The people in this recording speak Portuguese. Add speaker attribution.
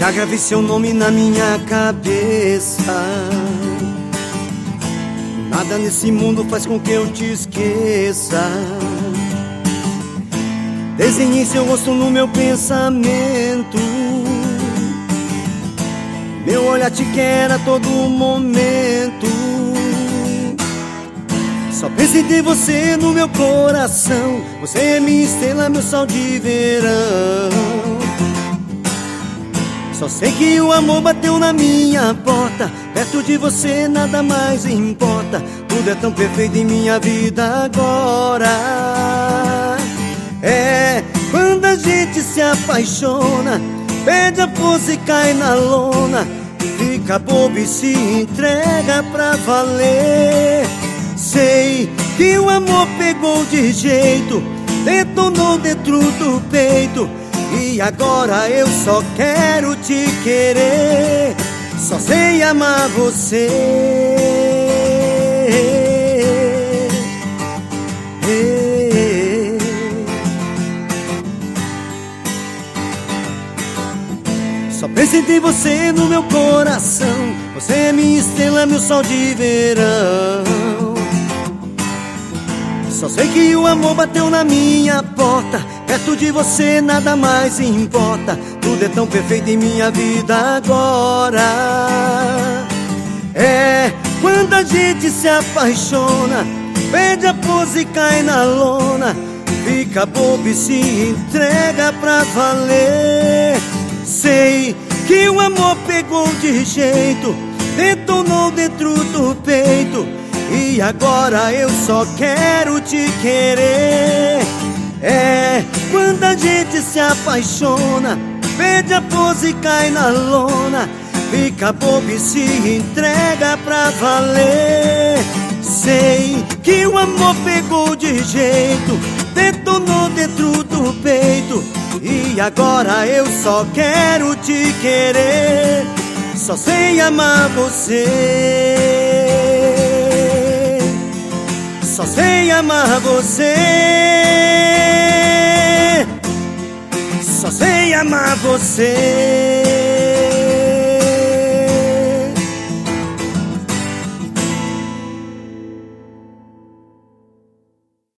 Speaker 1: Já gravei seu nome na minha cabeça. Nada nesse mundo faz com que eu te esqueça. Desenhei seu rosto no meu pensamento. Meu olhar te quer a todo momento. Só penso em ter você no meu coração. Você é minha estrela, meu sol de verão. Só sei que o amor bateu na minha porta. Perto de você nada mais importa. Tudo é tão perfeito em minha vida agora. É, quando a gente se apaixona, perde a força e cai na lona. Fica bobo e se entrega pra valer. Sei que o amor pegou de jeito, detonou dentro do peito. E agora eu só quero te querer. Só sei amar você. Só penso em ter você no meu coração. Você é minha estrela, meu sol de verão. Só sei que o amor bateu na minha porta. Perto de você nada mais importa. Tudo é tão perfeito em minha vida agora. É, quando a gente se apaixona, perde a pose e cai na lona. Fica bobo e se entrega pra valer. Sei que o amor pegou de jeito, detonou dentro do peito. E agora eu só quero te querer. É, quando a gente se apaixona, perde a pose e cai na lona. Fica bobo e se entrega pra valer. Sei que o amor pegou de jeito, detonou dentro do peito. E agora eu só quero te querer. Só sei amar você. Só sei amar você. Só sei amar você.